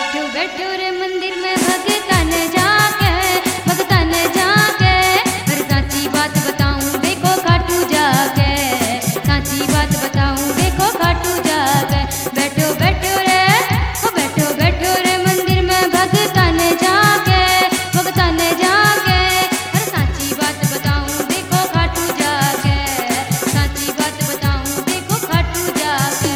बैठो बैठो रे मंदिर में भगतन जाके, भगतन जाके, अरे साची बात बताऊं देखो खाटू जाके, साची बात बताऊं देखो खाटू जाके। बैठो बैठो रे, ओ बैठो बैठो रे मंदिर में भगतन जाके, भगतन जाके, अरे साची बात बताऊं देखो खाटू जाके, साची बात बताऊं देखो खाटू जाके।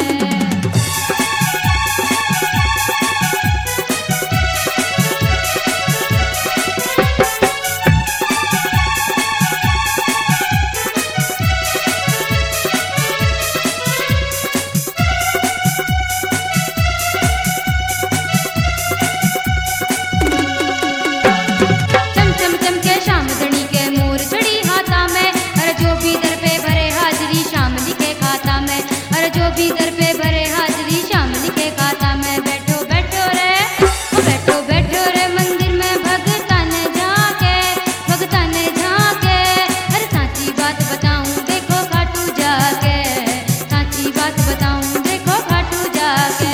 जो भी दर पे भरे हाजरी शाम लिखे खाता में। बैठो बैठो रे, ओ बैठो बैठो रे मंदिर में भगतन जाके, भगतन जाके, अरे साची बात बताऊं देखो खाटू जाके, साची बात बताऊं देखो खाटू जाके।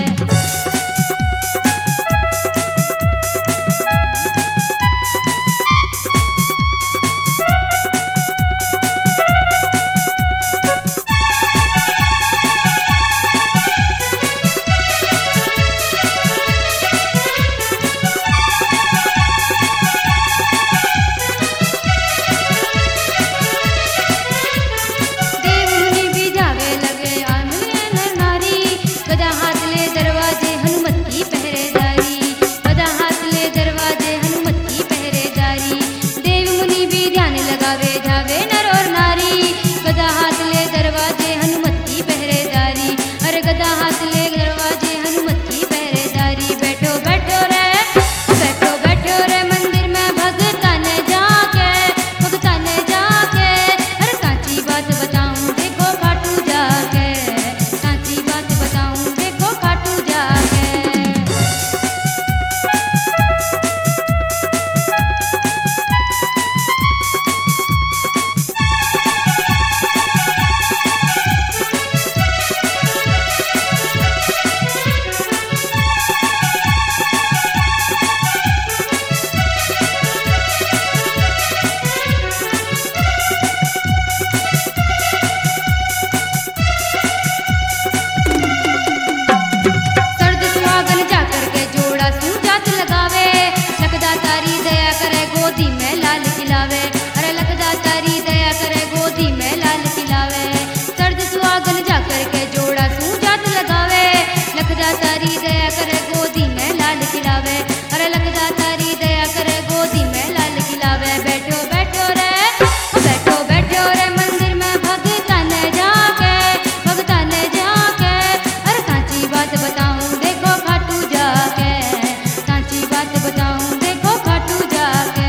अरे लखदा तारी दया करे गोदी में लाल खिलावे, सर्द सुहागन जाकर के जोड़ा सू जात लगावे, लखदा तारी दया करे गोदी में लाल खिलावे, अरे लखदा तारी दया करे गोदी में लाल खिलावे। बैठो बैठो रे, बैठो बैठो रे मंदिर में भगतन जाके, भगतन जाके, अरे साची बात बताऊं देखो खाटू जाके, साची बात बताऊं देखो खाटू जाके।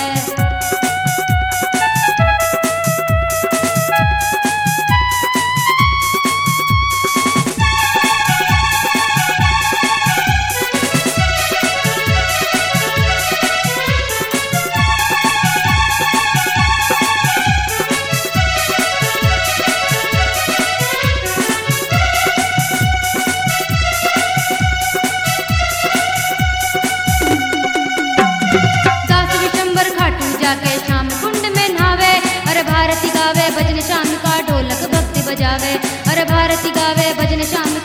जाके शाम कुंड में नहावे, अरे भारती गावे भजन शाम का ढोलक भक्ति बजावे, अरे भारती गावे भजन शाम